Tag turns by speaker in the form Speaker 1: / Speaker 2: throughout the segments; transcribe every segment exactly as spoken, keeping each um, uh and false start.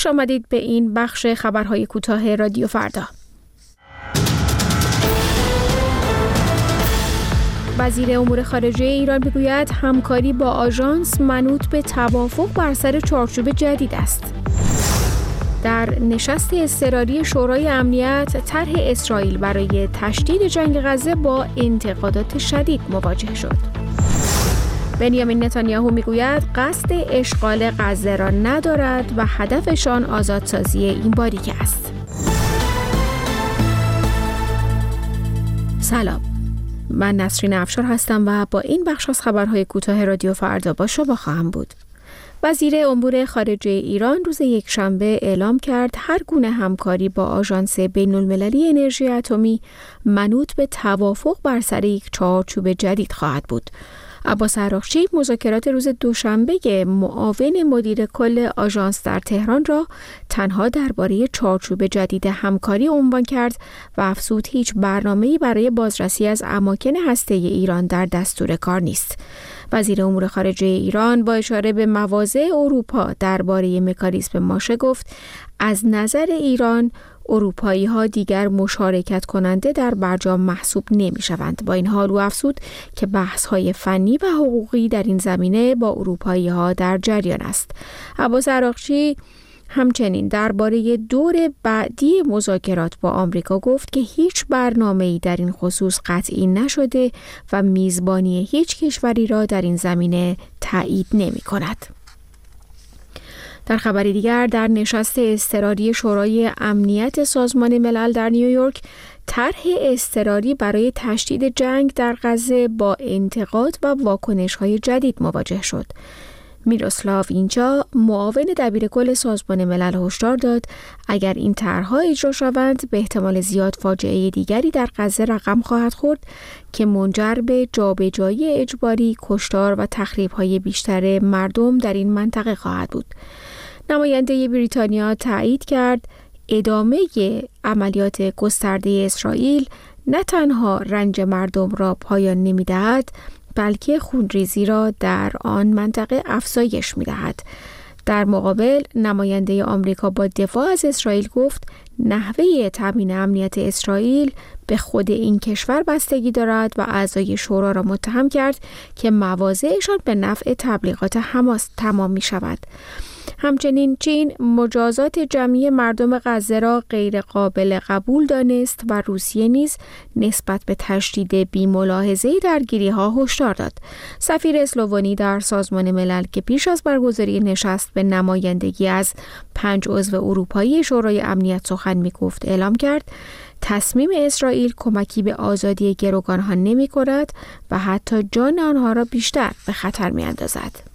Speaker 1: خوش آمدید به این بخش خبرهای کوتاه رادیو فردا. وزیر امور خارجه ایران میگوید همکاری با آژانس منوط به توافق بر سر چارچوب جدید است. در نشست اضطراری شورای امنیت، طرح اسرائیل برای تشدید جنگ غزه با انتقادات شدید مواجه شد. بنیامین نتانیاهو میگوید قصد اشغال غزه را ندارد و هدفشان آزادسازی این باریک است. سلام، من نسرین افشار هستم و با این بخش از خبرهای کوتاه رادیو فردا با شما خواهم بود. وزیر امور خارجه ایران روز یکشنبه اعلام کرد هر گونه همکاری با آژانس بین‌المللی انرژی اتمی منوط به توافق بر سر یک چارچوب جدید خواهد بود. عباس عراقچی مذاکرات روز دوشنبه معاون مدیر کل آژانس در تهران را تنها درباره چارچوب جدید همکاری عنوان کرد و افزود هیچ برنامه‌ای برای بازرسی از اماکن هسته‌ای ایران در دستور کار نیست. وزیر امور خارجه ایران با اشاره به مواضع اروپا درباره مکانیزم ماشه گفت از نظر ایران اروپایی ها دیگر مشارکت کننده در برجام محسوب نمی شوند. با این حال او افزود که بحث های فنی و حقوقی در این زمینه با اروپایی ها در جریان است. عباس عراقچی همچنین درباره دور بعدی مذاکرات با آمریکا گفت که هیچ برنامه‌ای در این خصوص قطعی نشده و میزبانی هیچ کشوری را در این زمینه تایید نمی کند. در خبری دیگر، در نشست اضطراری شورای امنیت سازمان ملل در نیویورک، طرح اضطراری برای تشدید جنگ در غزه با انتقاد و واکنش‌های جدید مواجه شد. میروسلاو اینجا معاون دبیر کل سازمان ملل هشدار داد اگر این طرح‌ها اجرا شوند به احتمال زیاد فاجعه دیگری در غزه رقم خواهد خورد که منجر به جابجایی اجباری، کشتار و تخریب‌های بیشتر مردم در این منطقه خواهد بود. نماینده بریتانیا تایید کرد ادامه عملیات گسترده اسرائیل نه تنها رنج مردم را پایان نمی‌دهد، بلکه خونریزی را در آن منطقه افزایش می‌دهد. در مقابل، نماینده آمریکا با دفاع از اسرائیل گفت نحوه تامین امنیت اسرائیل به خود این کشور بستگی دارد و اعضای شورا را متهم کرد که مواضعشان به نفع تبلیغات حماس تمام می‌شود. همچنین چین مجازات جمعی مردم غزه را غیر قابل قبول دانست و روسیه نیز نسبت به تشدید بی‌ملاحظه درگیری‌ها هشدار داد. سفیر اسلوونی در سازمان ملل که پیش از برگزاری نشست به نمایندگی از پنج عضو اروپایی شورای امنیت سخن می‌گفت اعلام کرد تصمیم اسرائیل کمکی به آزادی گروگانها نمی‌کند و حتی جان آنها را بیشتر به خطر می‌اندازد.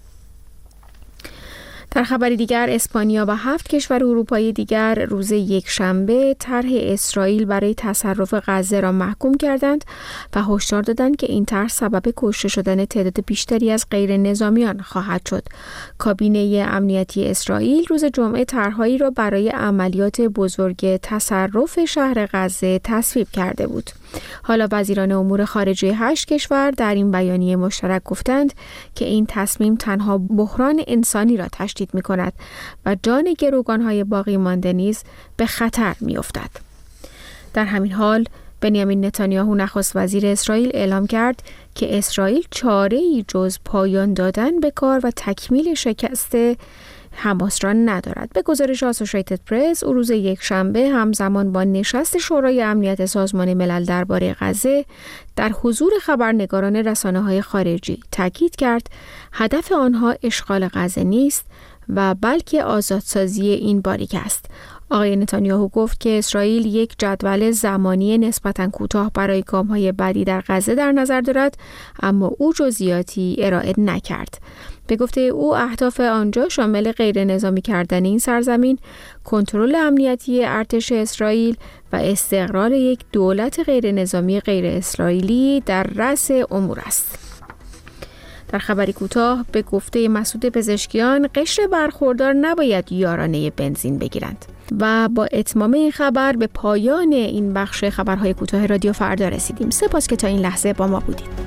Speaker 1: در خبری دیگر، اسپانیا و هفت کشور اروپایی دیگر روز یکشنبه طرح اسرائیل برای تصرف غزه را محکوم کردند و هشدار دادند که این طرح سبب کشته شدن تعداد بیشتری از غیر نظامیان خواهد شد. کابینه امنیتی اسرائیل روز جمعه طرحهایی را برای عملیات بزرگ تصرف شهر غزه تصویب کرده بود. حالا وزیران امور خارجه هشت کشور در این بیانیه مشترک گفتند که این تصمیم تنها بحران انسانی را تشدید می کند و جان گروگانهای باقی مانده نیز به خطر می افتد. در همین حال، بنیامین نتانیاهو نخست وزیر اسرائیل اعلام کرد که اسرائیل چاره‌ای جز پایان دادن به کار و تکمیل شکست حماس را ندارد. به گزارش آسوشیتد پرس، او روز یکشنبه همزمان با نشست شورای امنیت سازمان ملل درباره غزه در حضور خبرنگاران رسانه‌های خارجی تاکید کرد هدف آنها اشغال غزه نیست و بلکه آزادسازی این باریک است. آقای نتانیاهو گفت که اسرائیل یک جدول زمانی نسبتاً کوتاه برای گام‌های بعدی در غزه در نظر دارد، اما او جزئیاتی ارائه نکرد. به گفته او اهداف آنجا شامل غیر نظامی کردن این سرزمین، کنترل امنیتی ارتش اسرائیل و استقرار یک دولت غیر نظامی غیر اسرائیلی در رأس امور است. در خبری کوتاه، به گفته مسعود پزشکیان قشر برخوردار نباید یارانه بنزین بگیرند. و با اتمام این خبر به پایان این بخش خبرهای کوتاه رادیو فردا رسیدیم. سپاس که تا این لحظه با ما بودید.